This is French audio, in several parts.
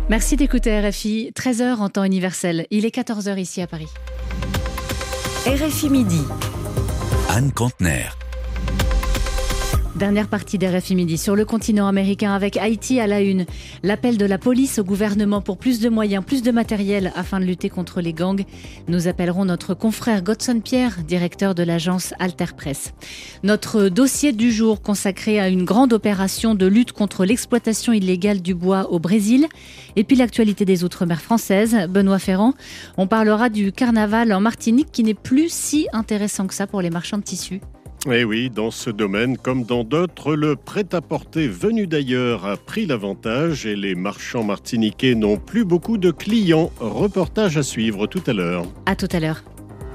Merci d'écouter RFI, 13h en temps universel. Il est 14h ici à Paris. RFI Midi. Anne Kantner. Dernière partie d'RFI Midi sur le continent américain avec Haïti à la une. L'appel de la police au gouvernement pour plus de moyens, plus de matériel afin de lutter contre les gangs. Nous appellerons notre confrère Godson Pierre, directeur de l'agence Alter Press. Notre dossier du jour consacré à une grande opération de lutte contre l'exploitation illégale du bois au Brésil. Et puis l'actualité des Outre-mer françaises. Benoît Ferrand, on parlera du carnaval en Martinique qui n'est plus si intéressant que ça pour les marchands de tissus. Eh oui, dans ce domaine, comme dans d'autres, le prêt-à-porter venu d'ailleurs a pris l'avantage et les marchands martiniquais n'ont plus beaucoup de clients. Reportage à suivre tout à l'heure. À tout à l'heure.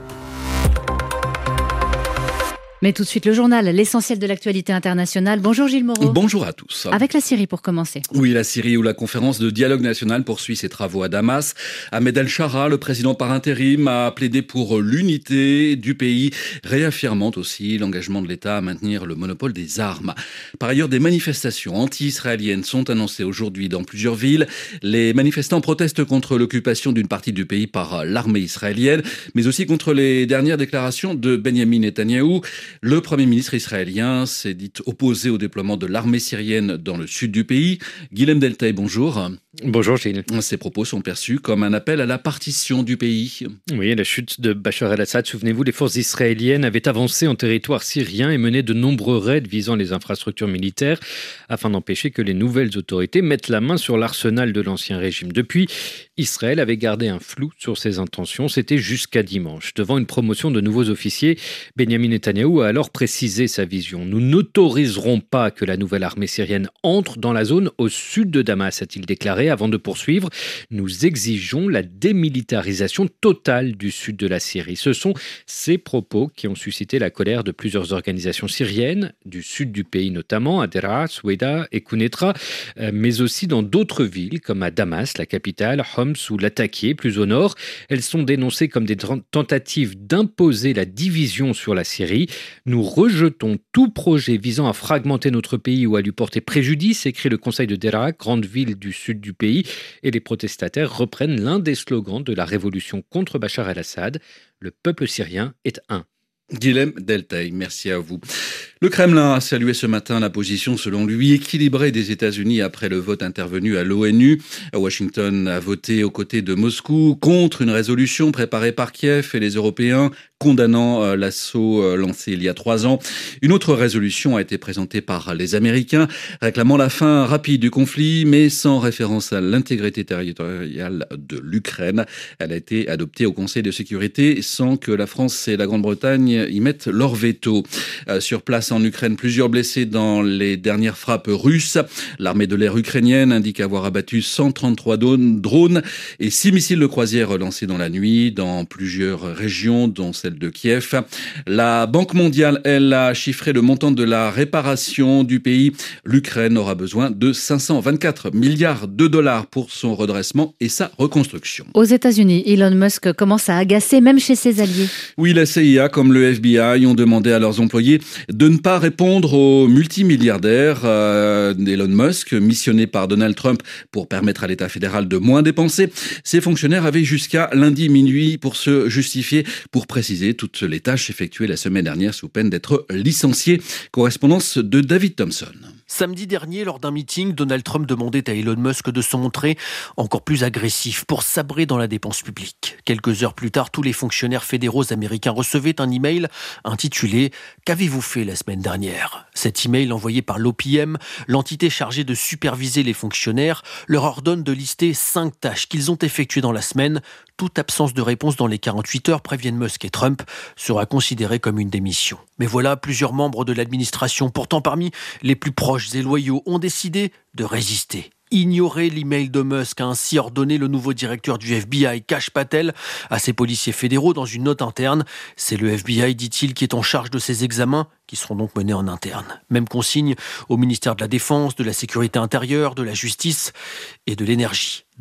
Mais tout de suite le journal, l'essentiel de l'actualité internationale. Bonjour Gilles Moreau. Bonjour à tous. Avec la Syrie pour commencer. Oui, la Syrie où la conférence de dialogue national poursuit ses travaux à Damas. Ahmed El-Shara, le président par intérim, a plaidé pour l'unité du pays, réaffirmant aussi l'engagement de l'État à maintenir le monopole des armes. Par ailleurs, des manifestations anti-israéliennes sont annoncées aujourd'hui dans plusieurs villes. Les manifestants protestent contre l'occupation d'une partie du pays par l'armée israélienne, mais aussi contre les dernières déclarations de Benjamin Netanyahou. Le Premier ministre israélien s'est dit opposé au déploiement de l'armée syrienne dans le sud du pays. Guilhem Deltaï, bonjour. Bonjour Gilles. Ces propos sont perçus comme un appel à la partition du pays. Oui, la chute de Bachar el-Assad, souvenez-vous, les forces israéliennes avaient avancé en territoire syrien et mené de nombreux raids visant les infrastructures militaires afin d'empêcher que les nouvelles autorités mettent la main sur l'arsenal de l'ancien régime. Depuis, Israël avait gardé un flou sur ses intentions, c'était jusqu'à dimanche. Devant une promotion de nouveaux officiers, Benjamin Netanyahou a alors précisé sa vision. Nous n'autoriserons pas que la nouvelle armée syrienne entre dans la zone au sud de Damas, a-t-il déclaré. Avant de poursuivre, nous exigeons la démilitarisation totale du sud de la Syrie. Ce sont ces propos qui ont suscité la colère de plusieurs organisations syriennes, du sud du pays notamment, à Deraa, Soueida et Quneitra, mais aussi dans d'autres villes comme à Damas, la capitale, Homs ou Latakia, plus au nord. Elles sont dénoncées comme des tentatives d'imposer la division sur la Syrie. Nous rejetons tout projet visant à fragmenter notre pays ou à lui porter préjudice, écrit le conseil de Deraa, grande ville du sud du pays, et les protestataires reprennent l'un des slogans de la révolution contre Bachar el-Assad. Le peuple syrien est un. Guilhem Deltaï, merci à vous. Le Kremlin a salué ce matin la position, selon lui, équilibrée des États-Unis après le vote intervenu à l'ONU. Washington a voté aux côtés de Moscou contre une résolution préparée par Kiev et les Européens condamnant l'assaut lancé il y a 3 ans. Une autre résolution a été présentée par les Américains, réclamant la fin rapide du conflit, mais sans référence à l'intégrité territoriale de l'Ukraine. Elle a été adoptée au Conseil de sécurité sans que la France et la Grande-Bretagne y mettent leur veto. Sur place en Ukraine, plusieurs blessés dans les dernières frappes russes. L'armée de l'air ukrainienne indique avoir abattu 133 drones et 6 missiles de croisière lancés dans la nuit dans plusieurs régions, dont celle de Kiev. La Banque mondiale, elle, a chiffré le montant de la réparation du pays. L'Ukraine aura besoin de 524 milliards de dollars pour son redressement et sa reconstruction. Aux États-Unis, Elon Musk commence à agacer même chez ses alliés. Oui, la CIA comme le FBI ont demandé à leurs employés de ne pas répondre aux multimilliardaires d'Elon Musk, missionné par Donald Trump pour permettre à l'État fédéral de moins dépenser. Ces fonctionnaires avaient jusqu'à lundi minuit pour se justifier, pour préciser toutes les tâches effectuées la semaine dernière sous peine d'être licenciés. Correspondance de David Thompson. Samedi dernier, lors d'un meeting, Donald Trump demandait à Elon Musk de se montrer encore plus agressif pour sabrer dans la dépense publique. Quelques heures plus tard, tous les fonctionnaires fédéraux américains recevaient un email intitulé « Qu'avez-vous fait la semaine dernière ?» Cet email envoyé par l'OPM, l'entité chargée de superviser les fonctionnaires, leur ordonne de lister 5 tâches qu'ils ont effectuées dans la semaine. Toute absence de réponse dans les 48 heures, préviennent Musk et Trump, sera considérée comme une démission. Mais voilà, plusieurs membres de l'administration, pourtant parmi les plus proches et loyaux, ont décidé de résister. Ignorer l'email de Musk a ainsi ordonné le nouveau directeur du FBI, Kash Patel, à ses policiers fédéraux dans une note interne. C'est le FBI, dit-il, qui est en charge de ces examens, qui seront donc menés en interne. Même consigne au ministère de la Défense, de la Sécurité intérieure, de la Justice et de l'Énergie.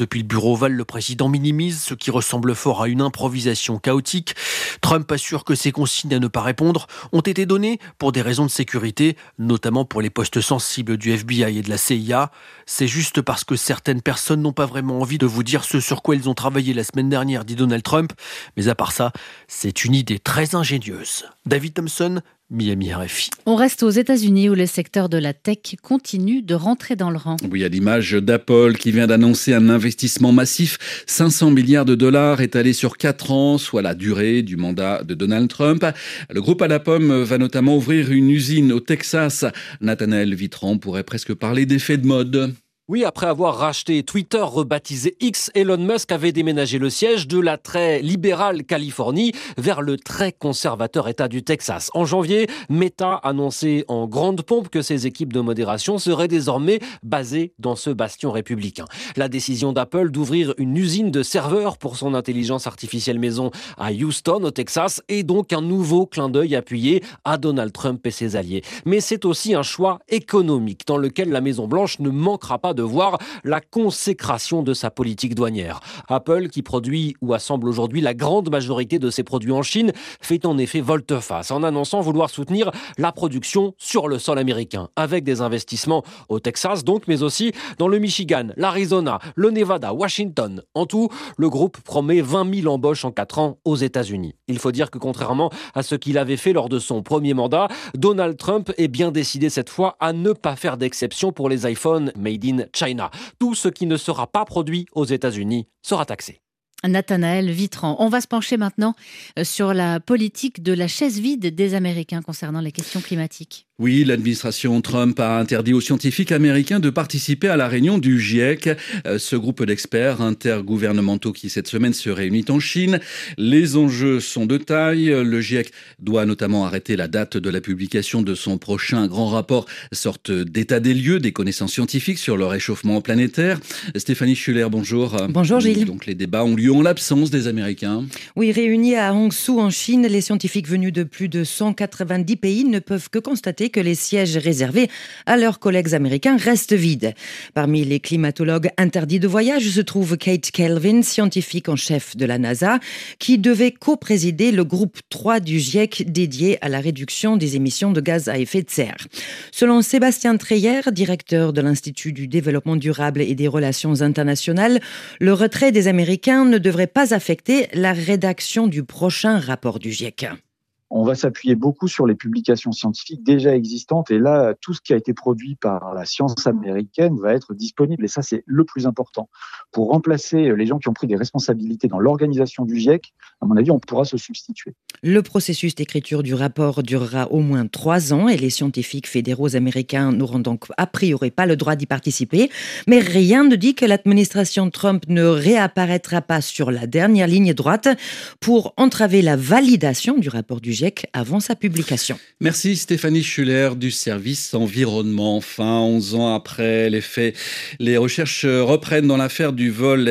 Depuis le bureau Oval, le président minimise ce qui ressemble fort à une improvisation chaotique. Trump assure que ses consignes à ne pas répondre ont été données pour des raisons de sécurité, notamment pour les postes sensibles du FBI et de la CIA. C'est juste parce que certaines personnes n'ont pas vraiment envie de vous dire ce sur quoi ils ont travaillé la semaine dernière, dit Donald Trump. Mais à part ça, c'est une idée très ingénieuse. David Thompson, Miami RFI. On reste aux États-Unis où le secteur de la tech continue de rentrer dans le rang. Oui, à l'image d'Apple qui vient d'annoncer un investissement massif, 500 milliards de dollars étalés sur 4 ans, soit la durée du mandat de Donald Trump. Le groupe à la pomme va notamment ouvrir une usine au Texas. Nathanaël Vitran pourrait presque parler d'effet de mode. Oui, après avoir racheté Twitter, rebaptisé X, Elon Musk avait déménagé le siège de la très libérale Californie vers le très conservateur État du Texas. En janvier, Meta annonçait en grande pompe que ses équipes de modération seraient désormais basées dans ce bastion républicain. La décision d'Apple d'ouvrir une usine de serveurs pour son intelligence artificielle maison à Houston, au Texas, est donc un nouveau clin d'œil appuyé à Donald Trump et ses alliés. Mais c'est aussi un choix économique dans lequel la Maison-Blanche ne manquera pas de voir la consécration de sa politique douanière. Apple, qui produit ou assemble aujourd'hui la grande majorité de ses produits en Chine, fait en effet volte-face en annonçant vouloir soutenir la production sur le sol américain, avec des investissements au Texas donc, mais aussi dans le Michigan, l'Arizona, le Nevada, Washington. En tout, le groupe promet 20 000 embauches en 4 ans aux États-Unis. Il faut dire que contrairement à ce qu'il avait fait lors de son premier mandat, Donald Trump est bien décidé cette fois à ne pas faire d'exception pour les iPhones made in China. Tout ce qui ne sera pas produit aux États-Unis sera taxé. Nathanaël Vitran. On va se pencher maintenant sur la politique de la chaise vide des Américains concernant les questions climatiques. Oui, l'administration Trump a interdit aux scientifiques américains de participer à la réunion du GIEC, ce groupe d'experts intergouvernementaux qui cette semaine se réunit en Chine. Les enjeux sont de taille. Le GIEC doit notamment arrêter la date de la publication de son prochain grand rapport, sorte d'état des lieux des connaissances scientifiques sur le réchauffement planétaire. Stéphanie Schuller, bonjour. Bonjour Gilles. Donc les débats ont lieu en l'absence des Américains. Oui, réunis à Hangzhou en Chine, les scientifiques venus de plus de 190 pays ne peuvent que constater que les sièges réservés à leurs collègues américains restent vides. Parmi les climatologues interdits de voyage se trouve Kate Kelvin, scientifique en chef de la NASA, qui devait co-présider le groupe 3 du GIEC dédié à la réduction des émissions de gaz à effet de serre. Selon Sébastien Treyer, directeur de l'Institut du développement durable et des relations internationales, le retrait des Américains ne devrait pas affecter la rédaction du prochain rapport du GIEC. On va s'appuyer beaucoup sur les publications scientifiques déjà existantes et là, tout ce qui a été produit par la science américaine va être disponible et ça, c'est le plus important. Pour remplacer les gens qui ont pris des responsabilités dans l'organisation du GIEC, à mon avis, on pourra se substituer. Le processus d'écriture du rapport durera au moins 3 ans et les scientifiques fédéraux américains n'auront donc a priori pas le droit d'y participer. Mais rien ne dit que l'administration Trump ne réapparaîtra pas sur la dernière ligne droite pour entraver la validation du rapport du GIEC avant sa publication. Merci Stéphanie Schuller du service environnement. Enfin, 11 ans après les faits, les recherches reprennent dans l'affaire du vol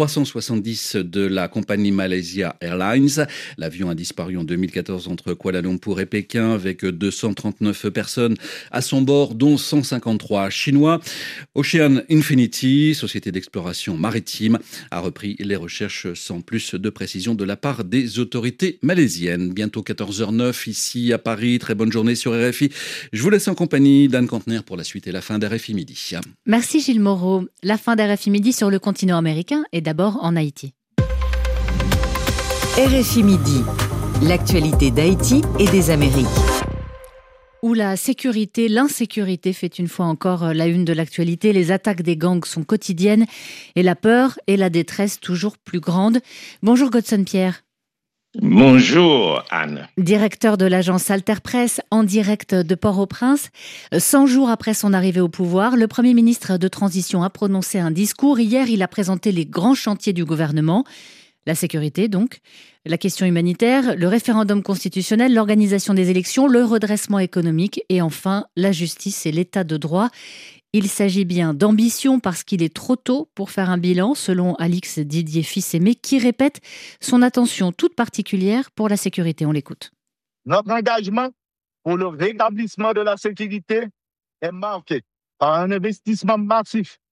MH370 de la compagnie Malaysia Airlines. L'avion a disparu en 2014 entre Kuala Lumpur et Pékin avec 239 personnes à son bord, dont 153 Chinois. Ocean Infinity, société d'exploration maritime, a repris les recherches sans plus de précision de la part des autorités malaisiennes. Bientôt 14h09 ici à Paris. Très bonne journée sur RFI. Je vous laisse en compagnie d'Anne Cantner pour la suite et la fin d'RFI Midi. Merci Gilles Moreau. La fin d'RFI Midi sur le continent américain et d'abord en Haïti. RFI Midi, l'actualité d'Haïti et des Amériques. Où la sécurité, l'insécurité fait une fois encore la une de l'actualité. Les attaques des gangs sont quotidiennes et la peur et la détresse toujours plus grandes. Bonjour Godson Pierre. Bonjour Anne. Directeur de l'agence Alter Presse, en direct de Port-au-Prince. 100 jours après son arrivée au pouvoir, le Premier ministre de transition a prononcé un discours. Hier, il a présenté les grands chantiers du gouvernement. La sécurité donc, la question humanitaire, le référendum constitutionnel, l'organisation des élections, le redressement économique et enfin la justice et l'état de droit. Il s'agit bien d'ambition parce qu'il est trop tôt pour faire un bilan, selon Alix Didier Fils-Aimé, qui répète son attention toute particulière pour la sécurité. On l'écoute. Notre engagement pour le rétablissement de la sécurité est marqué par un investissement massif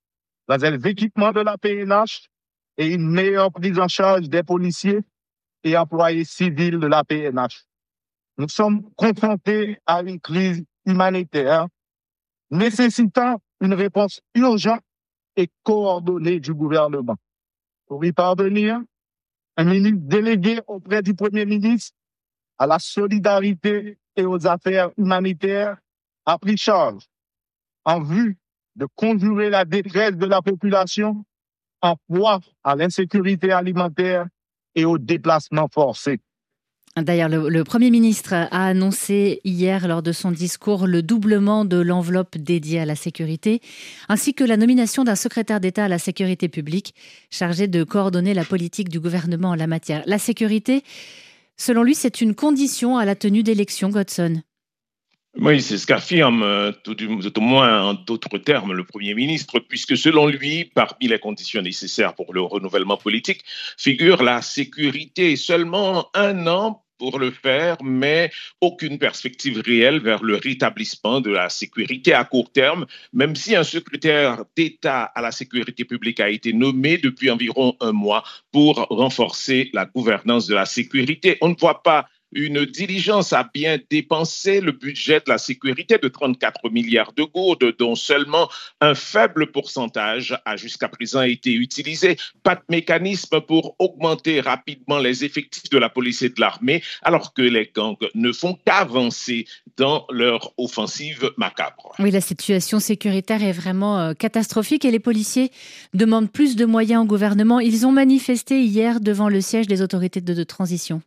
dans les équipements de la PNH et une meilleure prise en charge des policiers et employés civils de la PNH. Nous sommes confrontés à une crise humanitaire nécessitant une réponse urgente et coordonnée du gouvernement. Pour y parvenir, un ministre délégué auprès du Premier ministre à la solidarité et aux affaires humanitaires a pris charge en vue de conjurer la détresse de la population en proie à l'insécurité alimentaire et au déplacement forcé. D'ailleurs, le Premier ministre a annoncé hier lors de son discours le doublement de l'enveloppe dédiée à la sécurité, ainsi que la nomination d'un secrétaire d'État à la sécurité publique chargé de coordonner la politique du gouvernement en la matière. La sécurité, selon lui, c'est une condition à la tenue d'élections, Godson. Oui, c'est ce qu'affirme, tout au moins en d'autres termes, le Premier ministre, puisque selon lui, parmi les conditions nécessaires pour le renouvellement politique, figure la sécurité. Seulement 1 an pour le faire, mais aucune perspective réelle vers le rétablissement de la sécurité à court terme, même si un secrétaire d'État à la sécurité publique a été nommé depuis environ 1 mois pour renforcer la gouvernance de la sécurité. On ne voit pas une diligence à bien dépenser le budget de la sécurité de 34 milliards de gourdes, dont seulement un faible pourcentage a jusqu'à présent été utilisé. Pas de mécanisme pour augmenter rapidement les effectifs de la police et de l'armée, alors que les gangs ne font qu'avancer dans leur offensive macabre. Oui, la situation sécuritaire est vraiment catastrophique et les policiers demandent plus de moyens au gouvernement. Ils ont manifesté hier devant le siège des autorités de transition.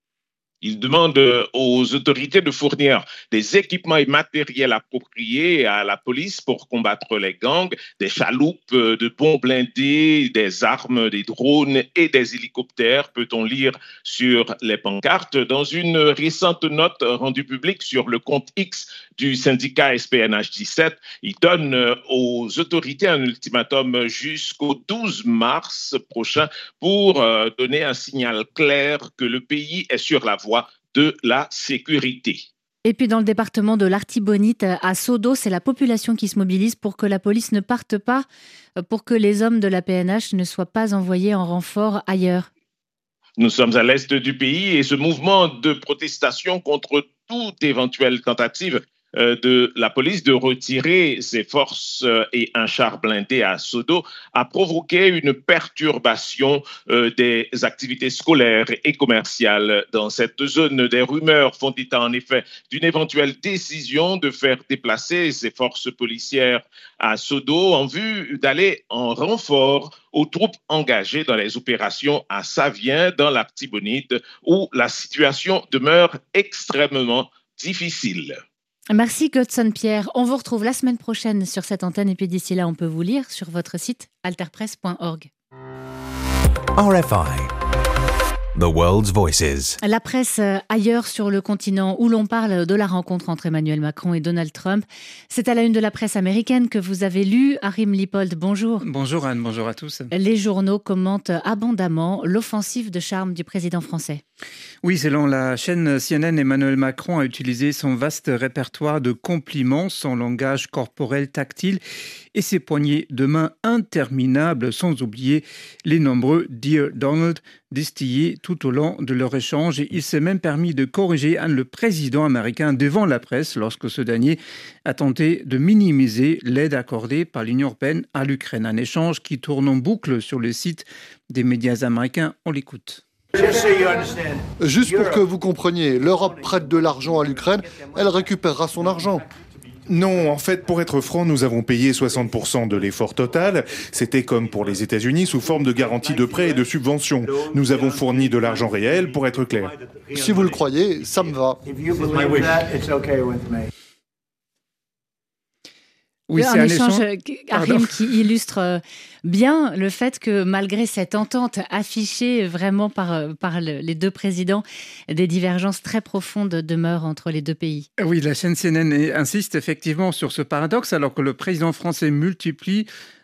Il demande aux autorités de fournir des équipements et matériels appropriés à la police pour combattre les gangs, des chaloupes, de bons blindés, des armes, des drones et des hélicoptères, peut-on lire sur les pancartes. Dans une récente note rendue publique sur le compte X du syndicat SPNH 17, il donne aux autorités un ultimatum jusqu'au 12 mars prochain pour donner un signal clair que le pays est sur la voie de la sécurité. Et puis dans le département de l'Artibonite, à Sodo, c'est la population qui se mobilise pour que la police ne parte pas, pour que les hommes de la PNH ne soient pas envoyés en renfort ailleurs. Nous sommes à l'est du pays et ce mouvement de protestation contre toute éventuelle tentative de la police de retirer ses forces et un char blindé à Sodo a provoqué une perturbation des activités scolaires et commerciales dans cette zone. Des rumeurs font état en effet d'une éventuelle décision de faire déplacer ces forces policières à Sodo en vue d'aller en renfort aux troupes engagées dans les opérations à Savien, dans l'Artibonite, où la situation demeure extrêmement difficile. Merci Godson Pierre. On vous retrouve la semaine prochaine sur cette antenne et puis d'ici là, on peut vous lire sur votre site alterpresse.org. RFI, The World's Voices. La presse ailleurs sur le continent où l'on parle de la rencontre entre Emmanuel Macron et Donald Trump. C'est à la une de la presse américaine que vous avez lu. Harim Lipold, bonjour. Bonjour Anne, bonjour à tous. Les journaux commentent abondamment l'offensive de charme du président français. Oui, selon la chaîne CNN, Emmanuel Macron a utilisé son vaste répertoire de compliments, son langage corporel tactile et ses poignées de main interminables, sans oublier les nombreux « Dear Donald » distillés tout au long de leur échange. Et il s'est même permis de corriger le président américain devant la presse lorsque ce dernier a tenté de minimiser l'aide accordée par l'Union européenne à l'Ukraine. Un échange qui tourne en boucle sur le site des médias américains. On l'écoute. Juste pour que vous compreniez, l'Europe prête de l'argent à l'Ukraine, elle récupérera son argent. Non, en fait, pour être franc, nous avons payé 60% de l'effort total. C'était comme pour les États-Unis sous forme de garantie de prêts et de subventions. Nous avons fourni de l'argent réel, pour être clair. Si vous le croyez, ça me va. Oui, c'est un échange, Harim, qui illustre bien le fait que malgré cette entente affichée vraiment par les deux présidents, des divergences très profondes demeurent entre les deux pays. Oui, la chaîne CNN insiste effectivement sur ce paradoxe alors que le président français multiplie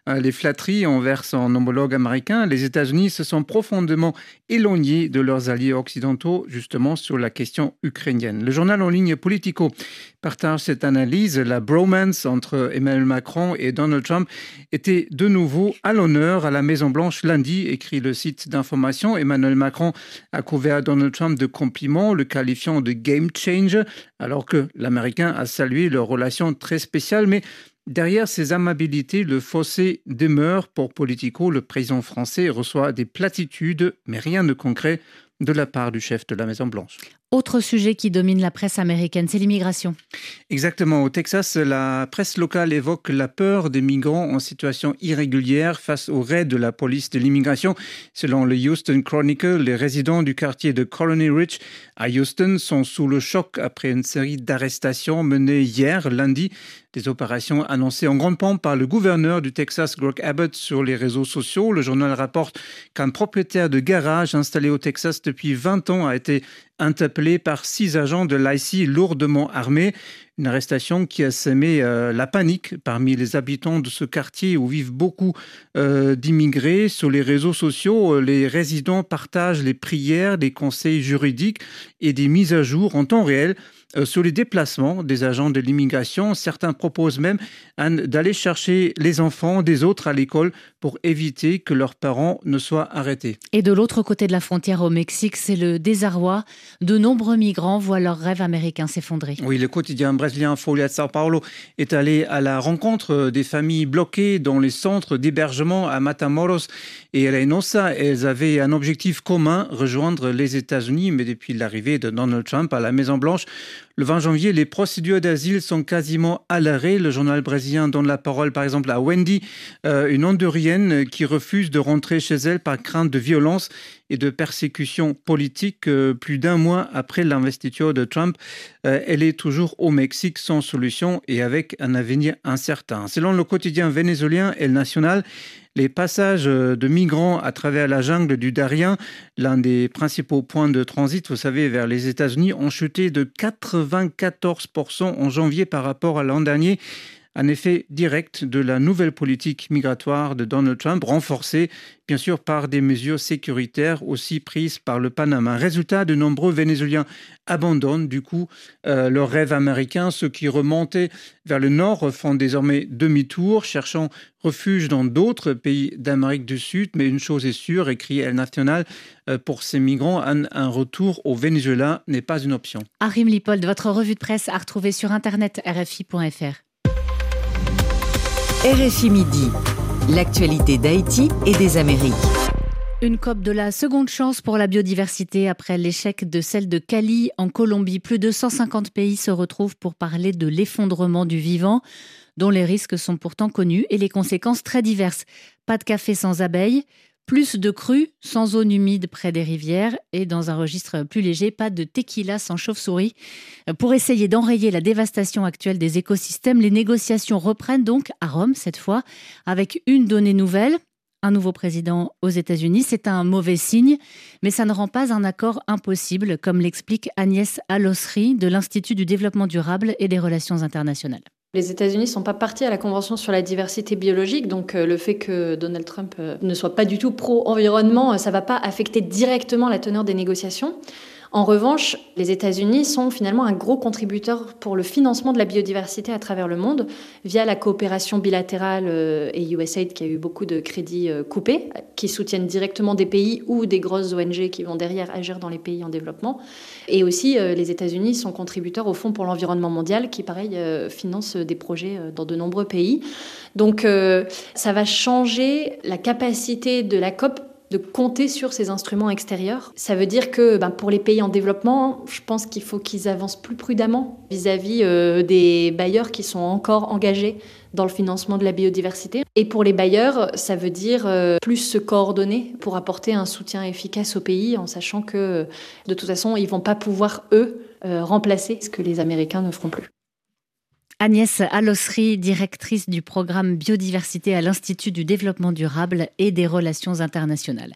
les flatteries envers son homologue américain, les États-Unis se sont profondément éloignés de leurs alliés occidentaux, justement sur la question ukrainienne. Le journal en ligne Politico partage cette analyse. La bromance entre Emmanuel Macron et Donald Trump était de nouveau à l'honneur à la Maison-Blanche lundi, écrit le site d'information. Emmanuel Macron a couvert Donald Trump de compliments, le qualifiant de game changer, alors que l'Américain a salué leur relation très spéciale. Mais derrière ces amabilités, le fossé demeure pour Politico. Le président français reçoit des platitudes, mais rien de concret de la part du chef de la Maison-Blanche. Autre sujet qui domine la presse américaine, c'est l'immigration. Exactement. Au Texas, la presse locale évoque la peur des migrants en situation irrégulière face au raid de la police de l'immigration. Selon le Houston Chronicle, les résidents du quartier de Colony Ridge à Houston sont sous le choc après une série d'arrestations menées hier, lundi. Des opérations annoncées en grande pompe par le gouverneur du Texas, Greg Abbott, sur les réseaux sociaux. Le journal rapporte qu'un propriétaire de garage installé au Texas depuis 20 ans a été interpellé par 6 agents de l'IC lourdement armés. Une arrestation qui a semé la panique parmi les habitants de ce quartier où vivent beaucoup d'immigrés. Sur les réseaux sociaux, les résidents partagent les prières, des conseils juridiques et des mises à jour en temps réel sur les déplacements des agents de l'immigration. Certains proposent même d'aller chercher les enfants des autres à l'école pour éviter que leurs parents ne soient arrêtés. Et de l'autre côté de la frontière au Mexique, c'est le désarroi. De nombreux migrants voient leur rêve américain s'effondrer. Oui, le quotidien brésilien Folha de São Paulo est allé à la rencontre des familles bloquées dans les centres d'hébergement à Matamoros et Reynosa. Elles avaient un objectif commun, rejoindre les États-Unis, mais depuis l'arrivée de Donald Trump à la Maison-Blanche, le 20 janvier, les procédures d'asile sont quasiment à l'arrêt. Le journal brésilien donne la parole, par exemple, à Wendy, une Hondurienne qui refuse de rentrer chez elle par crainte de violence et de persécution politique. Plus d'un mois après l'investiture de Trump, elle est toujours au Mexique sans solution et avec un avenir incertain. Selon le quotidien vénézuélien El Nacional, les passages de migrants à travers la jungle du Darien, l'un des principaux points de transit, vous savez, vers les États-Unis, ont chuté de 94% en janvier par rapport à l'an dernier. Un effet direct de la nouvelle politique migratoire de Donald Trump, renforcée bien sûr par des mesures sécuritaires aussi prises par le Panama. Résultat, de nombreux Vénézuéliens abandonnent du coup leur rêve américain. Ceux qui remontaient vers le nord font désormais demi-tour, cherchant refuge dans d'autres pays d'Amérique du Sud. Mais une chose est sûre, écrit El Nacional, pour ces migrants, un retour au Venezuela n'est pas une option. Arim Lipold, votre revue de presse à retrouver sur internet rfi.fr. RFI Midi, l'actualité d'Haïti et des Amériques. Une COP de la seconde chance pour la biodiversité après l'échec de celle de Cali en Colombie. Plus de 150 pays se retrouvent pour parler de l'effondrement du vivant, dont les risques sont pourtant connus et les conséquences très diverses. Pas de café sans abeilles, plus de crues sans zone humide près des rivières et dans un registre plus léger, pas de tequila sans chauve-souris. Pour essayer d'enrayer la dévastation actuelle des écosystèmes, les négociations reprennent donc à Rome cette fois avec une donnée nouvelle. Un nouveau président aux États-Unis, c'est un mauvais signe, mais ça ne rend pas un accord impossible, comme l'explique Agnès Alosri de l'Institut du développement durable et des relations internationales. Les États-Unis ne sont pas partis à la Convention sur la diversité biologique, donc le fait que Donald Trump ne soit pas du tout pro-environnement, ça ne va pas affecter directement la teneur des négociations. En revanche, les États-Unis sont finalement un gros contributeur pour le financement de la biodiversité à travers le monde via la coopération bilatérale et USAID qui a eu beaucoup de crédits coupés, qui soutiennent directement des pays ou des grosses ONG qui vont derrière agir dans les pays en développement. Et aussi, les États-Unis sont contributeurs au Fonds pour l'environnement mondial qui, pareil, finance des projets dans de nombreux pays. Donc, ça va changer la capacité de la COP de compter sur ces instruments extérieurs. Ça veut dire que pour les pays en développement, je pense qu'il faut qu'ils avancent plus prudemment vis-à-vis des bailleurs qui sont encore engagés dans le financement de la biodiversité. Et pour les bailleurs, ça veut dire plus se coordonner pour apporter un soutien efficace aux pays en sachant que de toute façon, ils ne vont pas pouvoir, eux, remplacer ce que les Américains ne feront plus. Agnès Alosri, directrice du programme Biodiversité à l'Institut du développement durable et des relations internationales.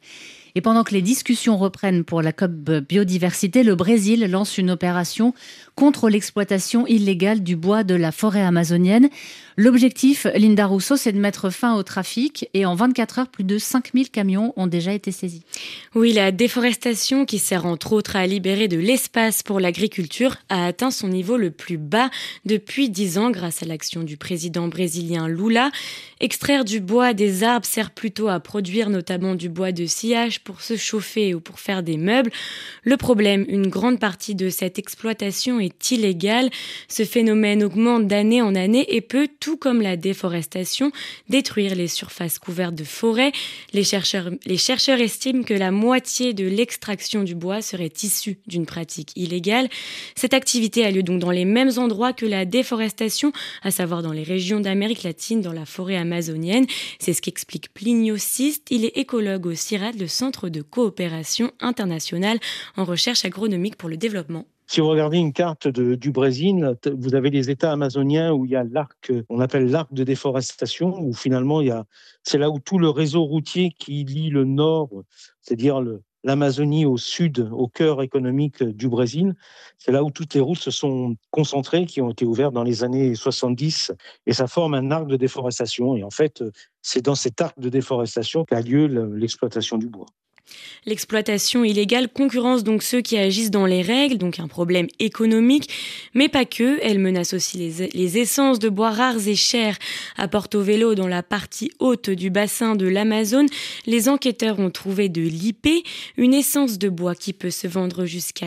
Et pendant que les discussions reprennent pour la COP biodiversité, le Brésil lance une opération contre l'exploitation illégale du bois de la forêt amazonienne. L'objectif, Linda Rousseau, c'est de mettre fin au trafic et en 24 heures, plus de 5000 camions ont déjà été saisis. Oui, la déforestation qui sert entre autres à libérer de l'espace pour l'agriculture a atteint son niveau le plus bas depuis 10 ans grâce à l'action du président brésilien Lula. Extraire du bois des arbres sert plutôt à produire notamment du bois de sciage pour se chauffer ou pour faire des meubles. Le problème, une grande partie de cette exploitation est illégale. Ce phénomène augmente d'année en année et peut, tout comme la déforestation, détruire les surfaces couvertes de forêts. Les chercheurs estiment que la moitié de l'extraction du bois serait issue d'une pratique illégale. Cette activité a lieu donc dans les mêmes endroits que la déforestation, à savoir dans les régions d'Amérique latine, dans la forêt amazonienne. C'est ce qu'explique Plinio Sist. Il est écologue au CIRAD, le Centre de coopération internationale en recherche agronomique pour le développement. Si vous regardez une carte du Brésil, vous avez les États amazoniens où il y a l'arc, on appelle l'arc de déforestation, où finalement c'est là où tout le réseau routier qui lie le nord, c'est-à-dire l'Amazonie au sud, au cœur économique du Brésil, c'est là où toutes les routes se sont concentrées, qui ont été ouvertes dans les années 70, et ça forme un arc de déforestation. Et en fait, c'est dans cet arc de déforestation qu'a lieu l'exploitation du bois. L'exploitation illégale concurrence donc ceux qui agissent dans les règles, donc un problème économique, mais pas que. Elle menace aussi les essences de bois rares et chers à Porto-Velho, dans la partie haute du bassin de l'Amazone. Les enquêteurs ont trouvé de l'IP, une essence de bois qui peut se vendre jusqu'à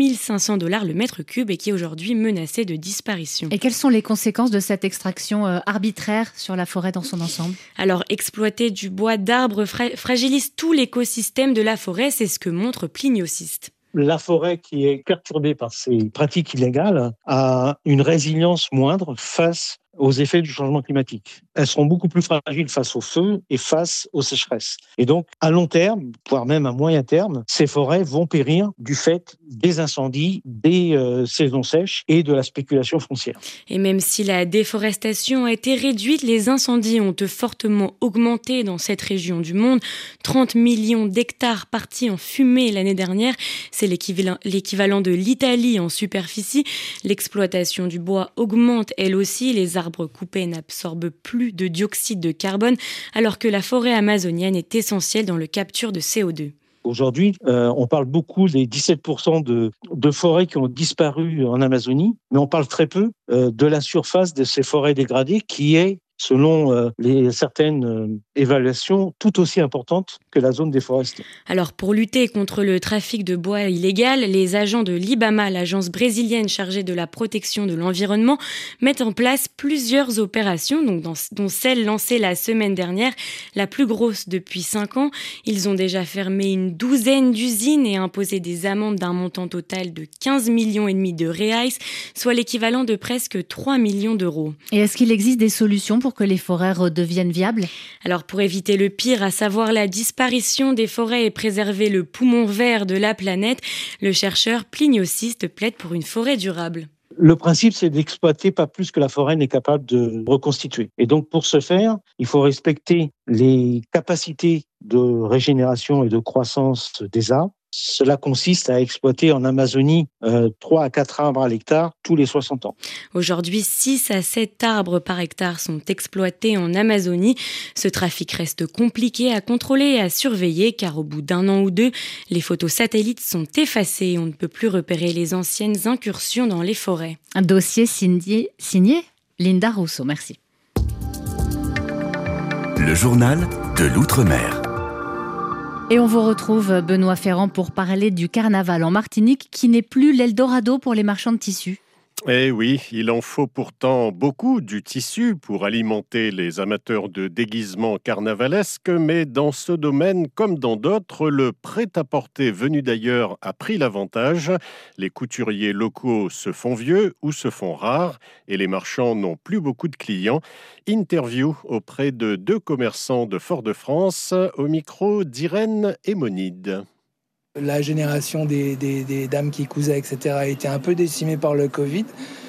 $2500 le mètre cube et qui est aujourd'hui menacée de disparition. Et quelles sont les conséquences de cette extraction arbitraire sur la forêt dans son ensemble ? Alors, exploiter du bois d'arbres fragilise tout l'écosystème de la forêt, c'est ce que montre Plinio Sist. La forêt qui est perturbée par ces pratiques illégales a une résilience moindre face aux effets du changement climatique. Elles seront beaucoup plus fragiles face au feu et face aux sécheresses. Et donc, à long terme, voire même à moyen terme, ces forêts vont périr du fait des incendies, des saisons sèches et de la spéculation foncière. Et même si la déforestation a été réduite, les incendies ont fortement augmenté dans cette région du monde. 30 millions d'hectares partis en fumée l'année dernière. C'est l'équivalent de l'Italie en superficie. L'exploitation du bois augmente elle aussi. Les arbres coupés n'absorbent plus de dioxyde de carbone, alors que la forêt amazonienne est essentielle dans le capture de CO2. Aujourd'hui, on parle beaucoup des 17% de forêts qui ont disparu en Amazonie, mais on parle très peu de la surface de ces forêts dégradées qui est, selon certaines évaluations, tout aussi importante que la zone déforestée. Alors, pour lutter contre le trafic de bois illégal, les agents de l'IBAMA, l'agence brésilienne chargée de la protection de l'environnement, mettent en place plusieurs opérations, dont celle lancée la semaine dernière, la plus grosse depuis 5 ans. Ils ont déjà fermé une douzaine d'usines et imposé des amendes d'un montant total de 15,5 millions de reais, soit l'équivalent de presque 3 millions d'euros. Et est-ce qu'il existe des solutions pour que les forêts redeviennent viables ? Alors pour éviter le pire, à savoir la disparition des forêts et préserver le poumon vert de la planète, le chercheur Plinio Sist plaide pour une forêt durable. Le principe, c'est d'exploiter pas plus que la forêt n'est capable de reconstituer. Et donc pour ce faire, il faut respecter les capacités de régénération et de croissance des arbres. Cela consiste à exploiter en Amazonie 3 à 4 arbres à l'hectare tous les 60 ans. Aujourd'hui, 6 à 7 arbres par hectare sont exploités en Amazonie. Ce trafic reste compliqué à contrôler et à surveiller car au bout d'1 an ou 2, les photos satellites sont effacées et on ne peut plus repérer les anciennes incursions dans les forêts. Un dossier signé Linda Rousseau. Merci. Le journal de l'Outre-mer. Et on vous retrouve, Benoît Ferrand, pour parler du carnaval en Martinique qui n'est plus l'Eldorado pour les marchands de tissus. Eh oui, il en faut pourtant beaucoup du tissu pour alimenter les amateurs de déguisements carnavalesques, mais dans ce domaine, comme dans d'autres, le prêt-à-porter venu d'ailleurs a pris l'avantage. Les couturiers locaux se font vieux ou se font rares et les marchands n'ont plus beaucoup de clients. Interview auprès de 2 commerçants de Fort-de-France, au micro d'Irène Hémonide. La génération des dames qui cousaient, etc., a été un peu décimée par le Covid.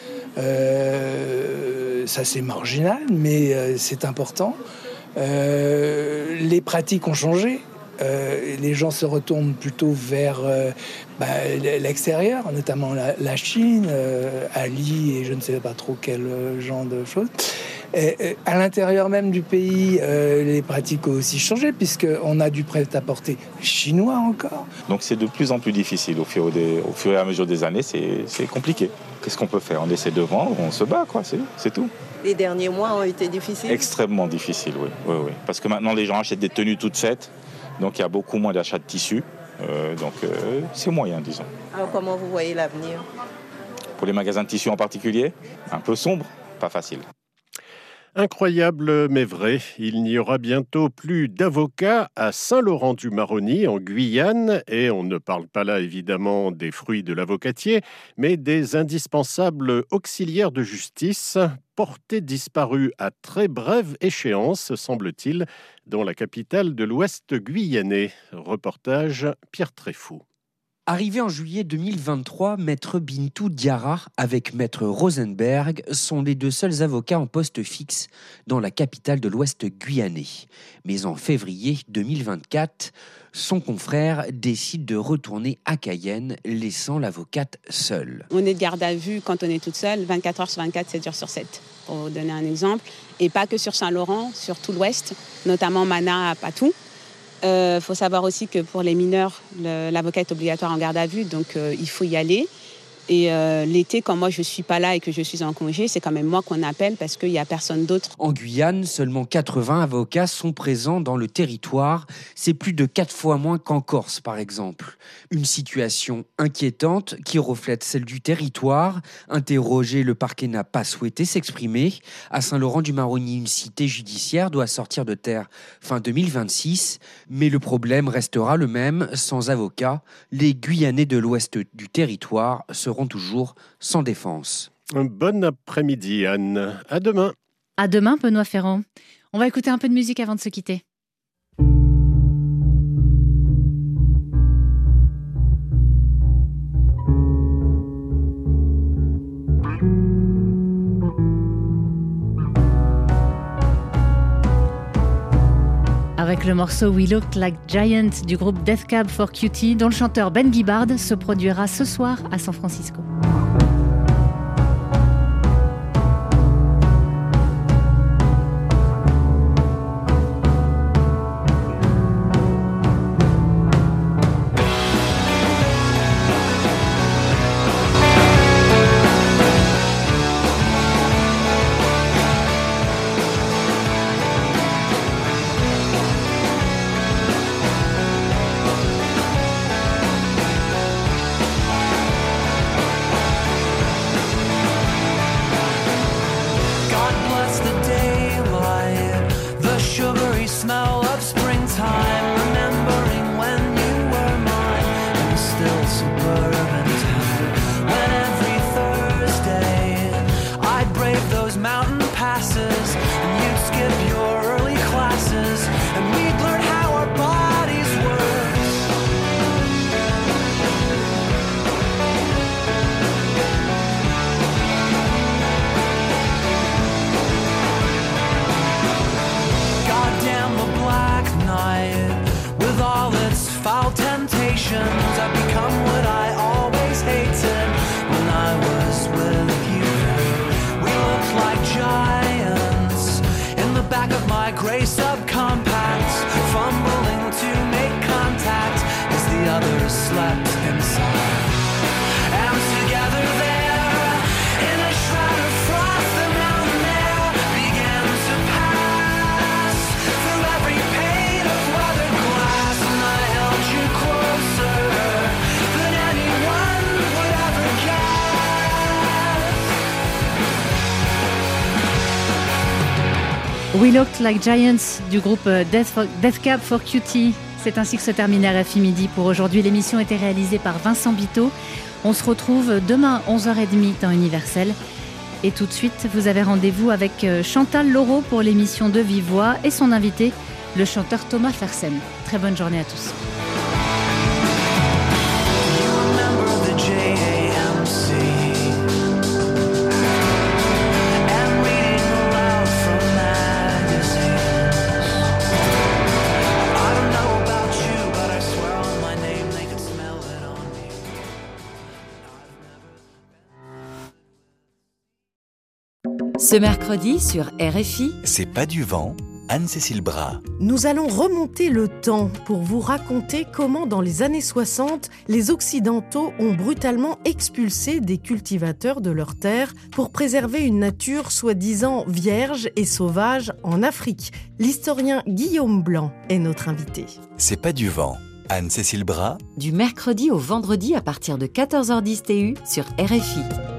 Ça, c'est marginal, mais c'est important. Les pratiques ont changé. les gens se retournent plutôt vers l'extérieur, notamment la Chine, Ali et je ne sais pas trop quel genre de choses. Et à l'intérieur même du pays, les pratiques ont aussi changé puisqu'on a du prêt-à-porter chinois encore. Donc c'est de plus en plus difficile au fur et à mesure des années, c'est compliqué. Qu'est-ce qu'on peut faire? On essaie de vendre, on se bat, quoi, c'est tout. Les derniers mois ont été difficiles? Extrêmement difficiles, oui. Parce que maintenant les gens achètent des tenues toutes faites, donc il y a beaucoup moins d'achats de tissus, donc c'est moyen, disons. Alors comment vous voyez l'avenir? Pour les magasins de tissus en particulier, un peu sombre, pas facile. Incroyable mais vrai, il n'y aura bientôt plus d'avocats à Saint-Laurent-du-Maroni en Guyane et on ne parle pas là évidemment des fruits de l'avocatier mais des indispensables auxiliaires de justice portés disparus à très brève échéance semble-t-il dans la capitale de l'Ouest guyanais. Reportage Pierre Tréfou. Arrivé en juillet 2023, Maître Bintou Diarra avec Maître Rosenberg sont les deux seuls avocats en poste fixe dans la capitale de l'Ouest guyanais. Mais en février 2024, son confrère décide de retourner à Cayenne, laissant l'avocate seule. On est de garde à vue quand on est toute seule, 24 heures sur 24, 7 jours sur 7, pour vous donner un exemple. Et pas que sur Saint-Laurent, sur tout l'Ouest, notamment Mana à Patou. Faut savoir aussi que pour les mineurs, l'avocat est obligatoire en garde à vue, donc il faut y aller. Et l'été, quand moi je ne suis pas là et que je suis en congé, c'est quand même moi qu'on appelle parce qu'il n'y a personne d'autre. En Guyane, seulement 80 avocats sont présents dans le territoire. C'est plus de 4 fois moins qu'en Corse, par exemple. Une situation inquiétante qui reflète celle du territoire. Interrogé, le parquet n'a pas souhaité s'exprimer. À Saint-Laurent-du-Maroni, une cité judiciaire doit sortir de terre fin 2026. Mais le problème restera le même. Sans avocats, les Guyanais de l'ouest du territoire seront toujours sans défense. Un bon après-midi, Anne. À demain. À demain, Benoît Ferrand. On va écouter un peu de musique avant de se quitter. Avec le morceau We Look Like Giants du groupe Death Cab for Cutie, dont le chanteur Ben Gibbard se produira ce soir à San Francisco. We Looked Like Giants du groupe Death Cab for Cutie. C'est ainsi que se termine RFI Midi pour aujourd'hui. L'émission a été réalisée par Vincent Biteau. On se retrouve demain 11h30 dans Universel. Et tout de suite, vous avez rendez-vous avec Chantal Laureau pour l'émission de Vive Voix et son invité, le chanteur Thomas Fersen. Très bonne journée à tous. Ce mercredi sur RFI, C'est pas du vent, Anne-Cécile Bras. Nous allons remonter le temps pour vous raconter comment dans les années 60, les Occidentaux ont brutalement expulsé des cultivateurs de leurs terres pour préserver une nature soi-disant vierge et sauvage en Afrique. L'historien Guillaume Blanc est notre invité. C'est pas du vent, Anne-Cécile Bras. du mercredi au vendredi à partir de 14h10 TU sur RFI.